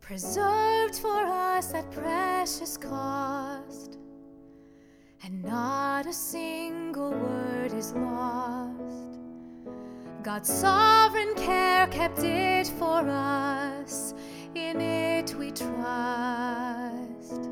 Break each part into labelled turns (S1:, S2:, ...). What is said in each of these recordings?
S1: preserved for us at precious cost, and not a single word is lost. God's sovereign care kept it for us, in it we trust.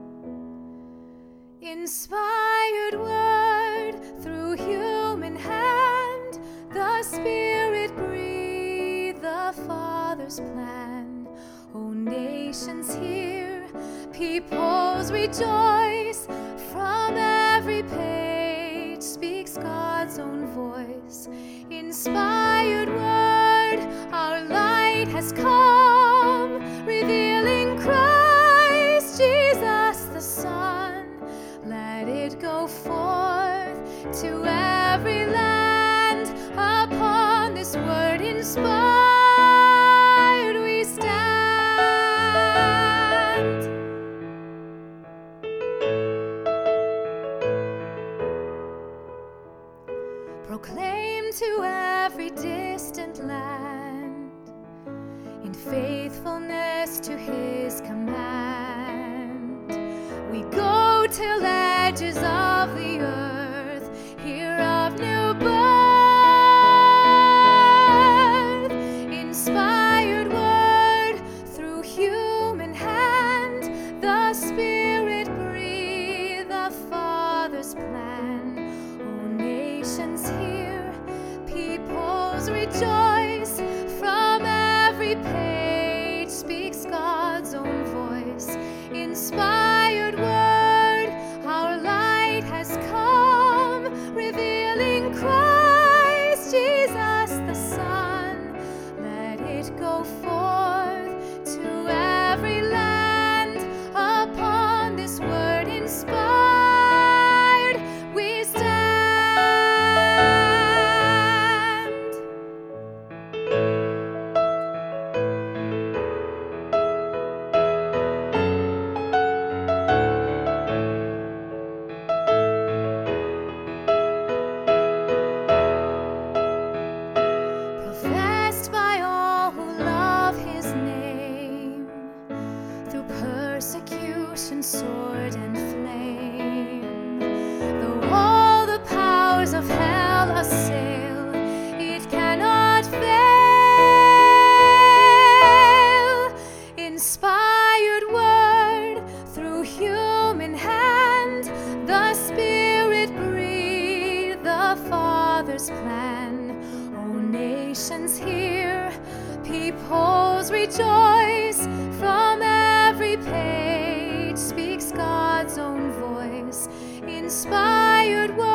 S1: Inspired word through human hand, the Spirit breathed the Father's plan. O nations hear, peoples rejoice, from every page speaks God's own voice. Inspired word, our light has come, revealing Christ Jesus the Son. Let it go forth to every land, upon this word inspired we stand. Proclaim to every distant land, in faithfulness to His command. We go till edges of the earth hear of new birth. Inspired word through human hand, the Spirit breathed the Father's plan. O nations hear, peoples rejoice, from every page speaks God's own voice. Inspired word, our light has come, revealing Christ Jesus the Son. Let it go forth to every land, upon this word inspired we stand. Professed by all who love His name, through persecution, sword, and flame. Though all the powers of hell assail, it cannot fail. Inspired word through human hand, the Spirit breathed the Father's plan. O nations hear, peoples rejoice, from every page speaks God's own voice. Inspired word,